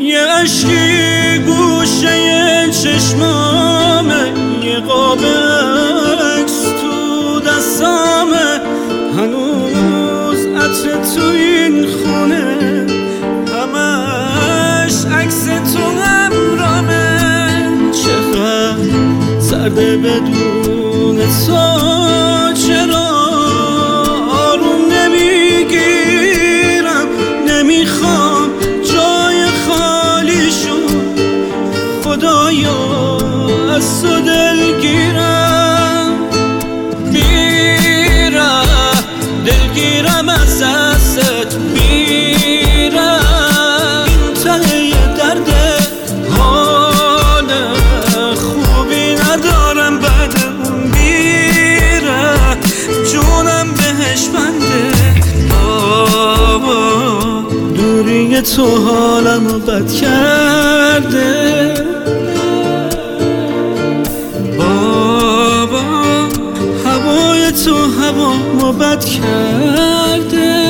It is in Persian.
یه عشقی گوشه چشمامه، یه قاب عکس تو دستامه، هنوز عطر تو این خونه، همش عکس تو همرامه. چقدر سرده بدون تو، چرا آروم نمیگیرم، نمیخوام جای خالیشو، خدایا از تو دلگیرم. میرم دلگیرم از دستت، میرم این ته درده، حال خوبی ندارم بعد اون میره، جونم بهش بنده. بابا دوری تو حالمو بد کرده، بابا هوای تو هوامو بد کرده.